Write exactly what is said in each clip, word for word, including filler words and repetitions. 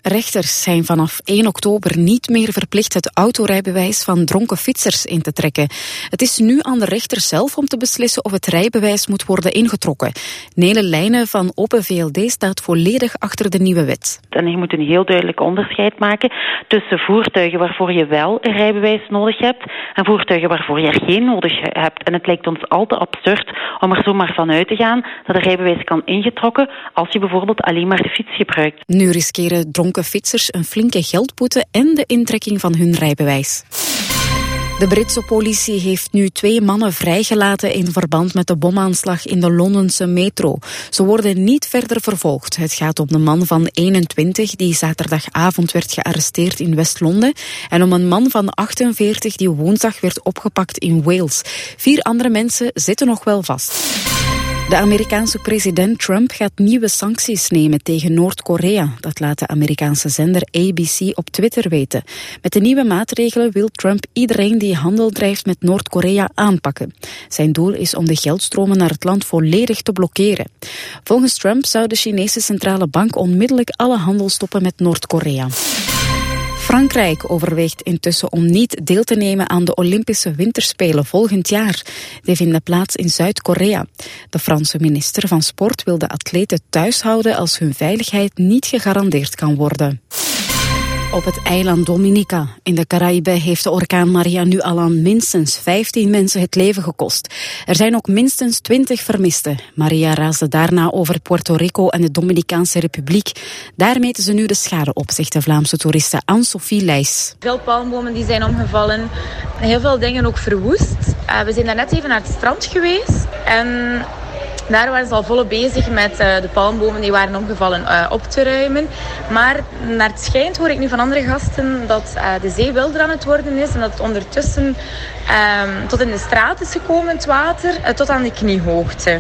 Rechters zijn vanaf één oktober niet meer verplicht het autorijbewijs van dronken fietsers in te trekken. Het is nu aan de rechter zelf om te beslissen of het rijbewijs moet worden ingetrokken. Nele Lijnen van Open V L D staat volledig achter de nieuwe wet. En je moet een heel duidelijk onderscheid maken tussen voertuigen waarvoor je wel een rijbewijs nodig hebt en voertuigen waarvoor je er geen nodig hebt. En het lijkt ons al te absurd om er zomaar van uit te gaan dat een rijbewijs kan ingetrokken als je bijvoorbeeld alleen maar de fiets gebruikt. Nu riskeren dronken fietsers een flinke geldboete en de intrekking van hun rijbewijs. De Britse politie heeft nu twee mannen vrijgelaten in verband met de bomaanslag in de Londense metro. Ze worden niet verder vervolgd. Het gaat om de man van eenentwintig die zaterdagavond werd gearresteerd in West-Londen en om een man van achtenveertig die woensdag werd opgepakt in Wales. Vier andere mensen zitten nog wel vast. De Amerikaanse president Trump gaat nieuwe sancties nemen tegen Noord-Korea. Dat laat de Amerikaanse zender A B C op Twitter weten. Met de nieuwe maatregelen wil Trump iedereen die handel drijft met Noord-Korea aanpakken. Zijn doel is om de geldstromen naar het land volledig te blokkeren. Volgens Trump zou de Chinese centrale bank onmiddellijk alle handel stoppen met Noord-Korea. Frankrijk overweegt intussen om niet deel te nemen aan de Olympische Winterspelen volgend jaar. Die vinden plaats in Zuid-Korea. De Franse minister van Sport wil de atleten thuis houden als hun veiligheid niet gegarandeerd kan worden. Op het eiland Dominica in de Caraïben heeft de orkaan Maria nu al aan minstens vijftien mensen het leven gekost. Er zijn ook minstens twintig vermisten. Maria raasde daarna over Puerto Rico en de Dominicaanse Republiek. Daar meten ze nu de schade op, zegt de Vlaamse toeriste Anne-Sophie Leijs. Veel palmbomen die zijn omgevallen, heel veel dingen ook verwoest. Uh, we zijn daar net even naar het strand geweest en daar waren ze al volop bezig met uh, de palmbomen die waren omgevallen uh, op te ruimen. Maar naar het schijnt hoor ik nu van andere gasten dat uh, de zee wilder aan het worden is en dat het ondertussen uh, tot in de straat is gekomen, het water, uh, tot aan de kniehoogte.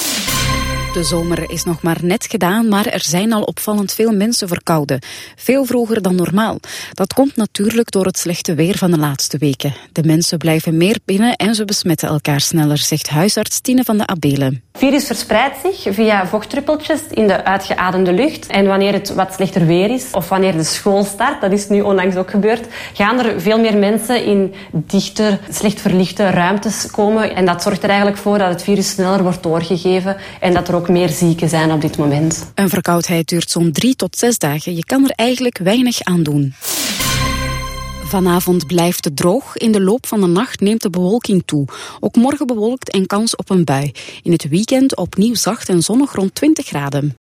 De zomer is nog maar net gedaan, maar er zijn al opvallend veel mensen verkouden. Veel vroeger dan normaal. Dat komt natuurlijk door het slechte weer van de laatste weken. De mensen blijven meer binnen en ze besmetten elkaar sneller, zegt huisarts Tine van de Abelen. Het virus verspreidt zich via vochtdruppeltjes in de uitgeademde lucht. En wanneer het wat slechter weer is, of wanneer de school start, dat is nu onlangs ook gebeurd, gaan er veel meer mensen in dichte, slecht verlichte ruimtes komen. En dat zorgt er eigenlijk voor dat het virus sneller wordt doorgegeven en dat er ook meer zieken zijn op dit moment. Een verkoudheid duurt zo'n drie tot zes dagen. Je kan er eigenlijk weinig aan doen. Vanavond blijft het droog. In de loop van de nacht neemt de bewolking toe. Ook morgen bewolkt en kans op een bui. In het weekend opnieuw zacht en zonnig rond twintig graden.